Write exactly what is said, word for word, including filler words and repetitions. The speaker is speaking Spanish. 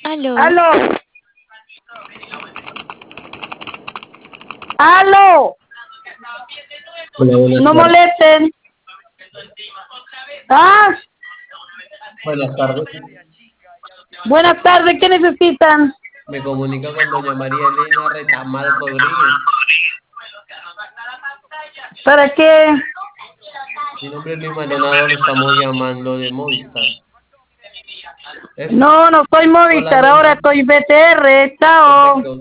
Aló, ¡Aló! ¡Aló! Hola, buenas No tardes. molesten. Ah, Buenas tardes. buenas tardes, ¿qué necesitan? Me comunica con doña María Elena Retamal Rodríguez. ¿Para qué? Mi nombre es Luis Maldonado, lo estamos llamando de Movistar. Es No, no soy Movistar, ahora solamente, soy B T R. Chao. perfecto.